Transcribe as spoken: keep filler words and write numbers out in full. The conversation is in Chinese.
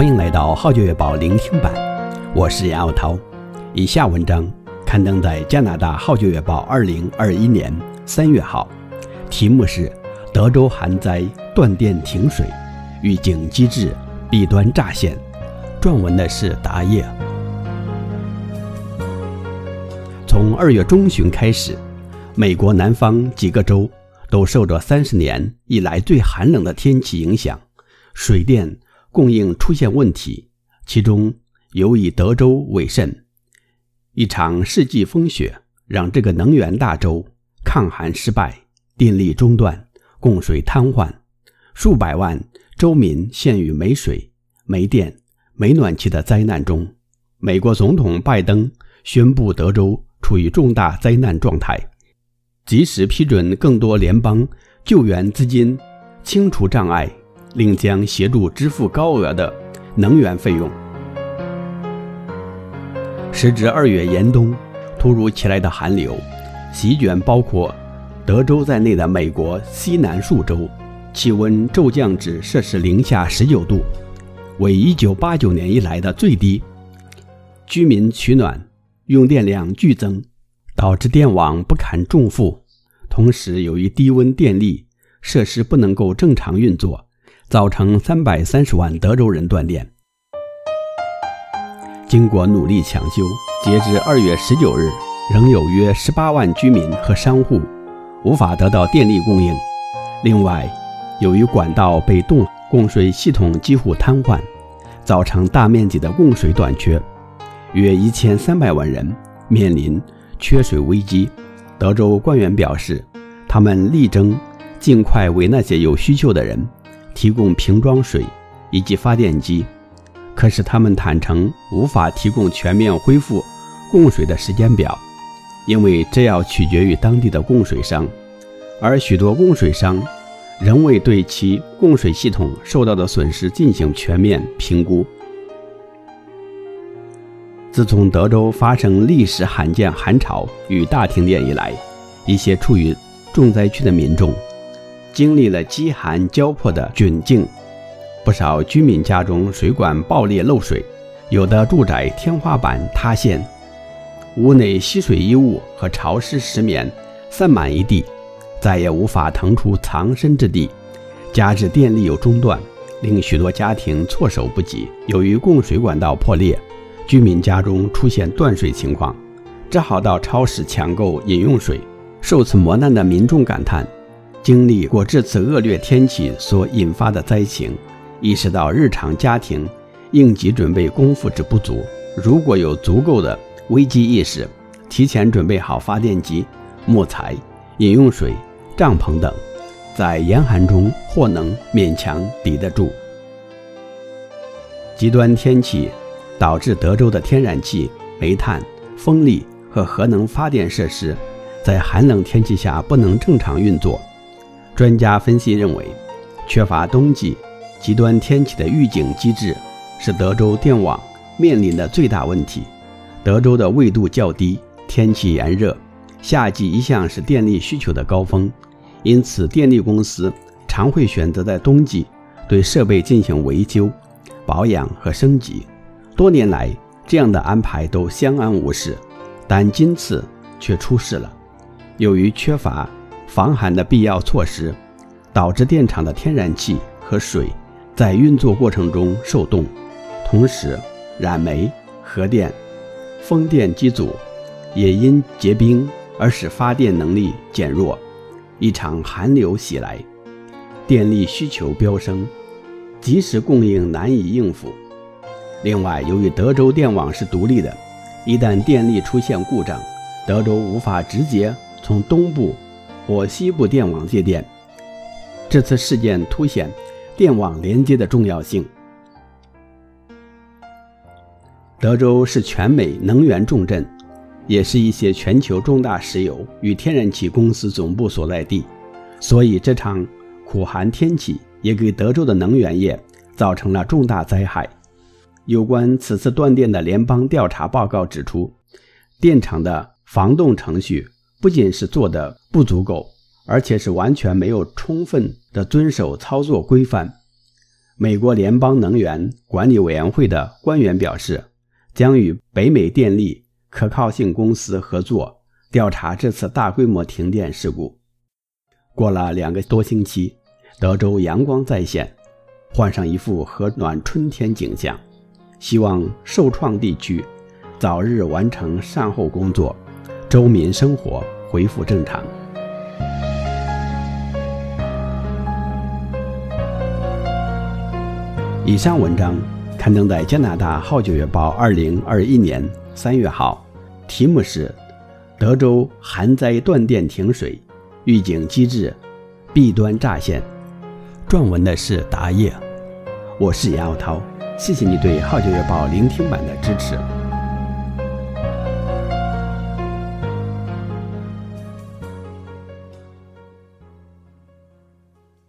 欢迎来到号角月报聆听版，我是杨傲涛。以下文章刊登在加拿大号角月报二零二一年三月号，题目是德州旱灾断电停水，预警机制弊端乍现。撰文的是达叶。从二月中旬开始，美国南方几个州都受着三十年以来最寒冷的天气影响，水电供应出现问题，其中尤以德州为甚。一场世纪风雪让这个能源大州抗寒失败，电力中断，供水瘫痪，数百万州民陷于没水、没电、没暖气的灾难中。美国总统拜登宣布德州处于重大灾难状态，及时批准更多联邦救援资金，清除障碍，另将协助支付高额的能源费用。时值二月严冬，突如其来的寒流席卷包括德州在内的美国西南数州，气温骤降至摄氏零下十九度，为一九八九年以来的最低。居民取暖用电量剧增，导致电网不堪重负，同时由于低温电力设施不能够正常运作，造成三百三十万德州人断电。经过努力抢修，截至二月十九日，仍有约十八万居民和商户无法得到电力供应。另外，由于管道被冻，供水系统几乎瘫痪，造成大面积的供水短缺，约一千三百万人面临缺水危机。德州官员表示，他们力争尽快为那些有需求的人提供瓶装水以及发电机，可是他们坦诚无法提供全面恢复供水的时间表，因为这要取决于当地的供水商，而许多供水商仍未对其供水系统受到的损失进行全面评估。自从德州发生历史罕见寒潮与大停电以来，一些处于重灾区的民众经历了饥寒交迫的窘境，不少居民家中水管爆裂漏水，有的住宅天花板塌陷，屋内吸水衣物和潮湿石棉散满一地，再也无法腾出藏身之地，加之电力又中断，令许多家庭措手不及。由于供水管道破裂，居民家中出现断水情况，只好到超市抢购饮用水。受此磨难的民众感叹，经历过这次恶劣天气所引发的灾情，意识到日常家庭应急准备功夫之不足。如果有足够的危机意识，提前准备好发电机、木材、饮用水、帐篷等，在严寒中或能勉强抵得住。极端天气导致德州的天然气、煤炭、风力和核能发电设施在寒冷天气下不能正常运作。专家分析认为，缺乏冬季极端天气的预警机制是德州电网面临的最大问题。德州的纬度较低，天气炎热，夏季一向是电力需求的高峰，因此电力公司常会选择在冬季对设备进行维修、保养和升级。多年来，这样的安排都相安无事，但今次却出事了。由于缺乏防寒的必要措施，导致电厂的天然气和水在运作过程中受冻，同时燃煤、核电、风电机组也因结冰而使发电能力减弱。一场寒流袭来，电力需求飙升，及时供应难以应付。另外，由于德州电网是独立的，一旦电力出现故障，德州无法直接从东部或西部电网接电。这次事件凸显电网连接的重要性。德州是全美能源重镇，也是一些全球重大石油与天然气公司总部所在地，所以这场苦寒天气也给德州的能源业造成了重大灾害。有关此次断电的联邦调查报告指出，电厂的防冻程序不仅是做得不足够，而且是完全没有充分的遵守操作规范。 美国联邦能源管理委员会的官员表示，将与北美电力可靠性公司合作调查这次大规模停电事故。过了两个多星期，德州阳光再现，换上一副和暖春天景象，希望受创地区早日完成善后工作，州民生活恢复正常。以上文章刊登在加拿大《号角月报》二零二一年三月号，题目是德州旱灾断电停水，预警机制弊端乍现。撰文的是达叶，我是杨耀涛，谢谢你对《号角月报》聆听版的支持。